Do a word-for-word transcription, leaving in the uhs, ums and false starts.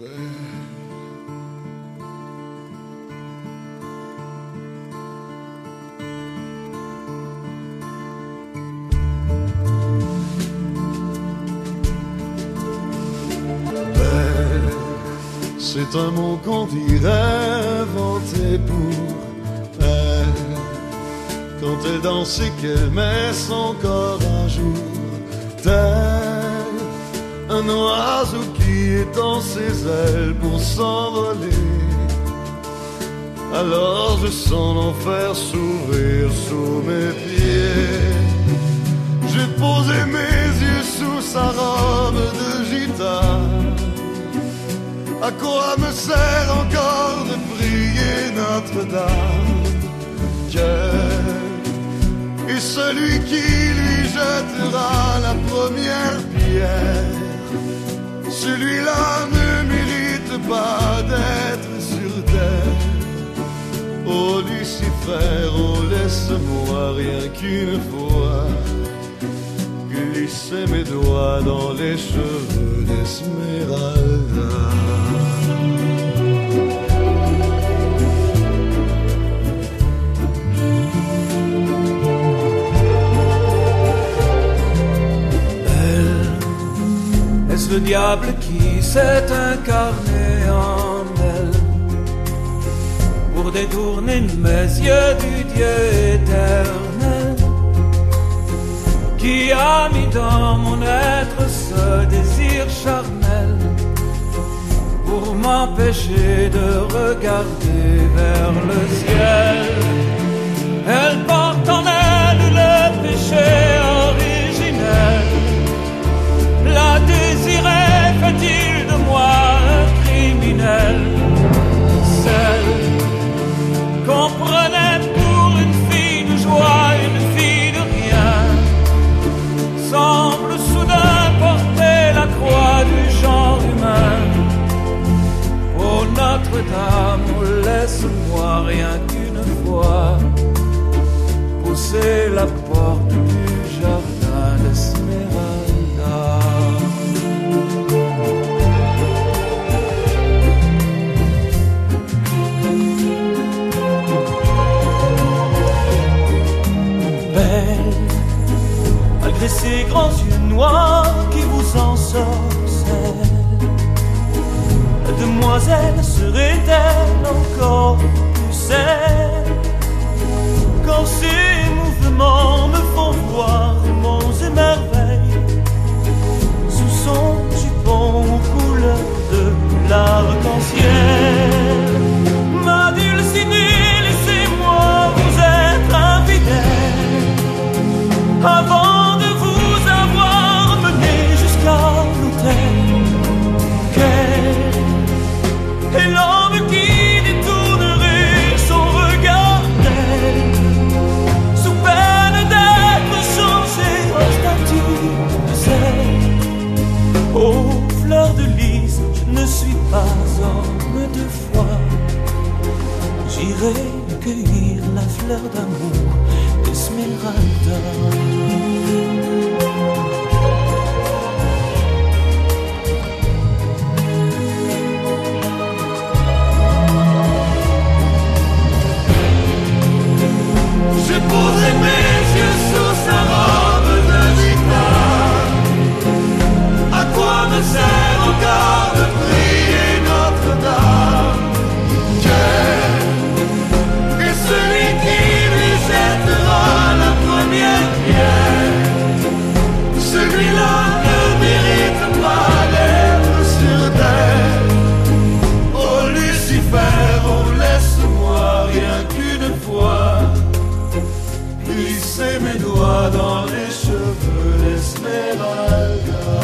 C'est un mot qu'on dirait inventé pour elle, quand elle danse et qu'elle met son corps à jour, tel un oiseau qui étend ses ailes pour s'envoler. Alors je sens l'enfer s'ouvrir sous mes pieds. J'ai posé mes yeux sous sa robe de gitane. À quoi me sert encore de prier Notre-Dame? Quel est celui qui lui jettera la première pierre? Celui-là ne mérite pas d'être sur terre. Oh Lucifer, oh laisse-moi rien qu'une fois glisser mes doigts dans les cheveux d'Esmeralda. Elle, est-ce le diable qui s'est incarné en elle pour détourner mes yeux du Dieu éternel, qui a mis dans mon être ce désir charnel pour m'empêcher de regarder vers le ciel? Elle porte en elle le péché originel. La désirait, fait-il de moi un criminel? Celle qu'on prenait pour une fille de joie, une fille de rien, semble soudain porter la croix du genre humain. Oh Notre-Dame, oh laisse-moi rien qu'une fois pousser la porte du jardin d'Esmeralda. Belle, malgré ces grands yeux noirs qui vous ensorcellent, la demoiselle serait-elle encore plus saine quand ses mouvements me font voir monts et merveilles sous son jupon aux couleurs de l'arc-en-ciel? Ma Dulcinée, laissez-moi vous être infidèle avant de vous avoir mené jusqu'à l'autel. Quel est l'homme qui détournerait son regard d'elle, sous peine d'être changé en statue de sel? Oh fleur de lys, je ne suis pas homme de foi. J'irai cueillir la fleur d'amour d'Esmeralda. J'ai posé mes yeux sous sa robe de gitane. À quoi me sert encore de prier Notre-Dame? Quel est celui qui lui jettera la première pierre? Celui-là ne mérite pas d'être sur terre. Oh Lucifer, oh laisse-moi rien qu'une fois glisser mes doigts dans les cheveux d'Esmeralda.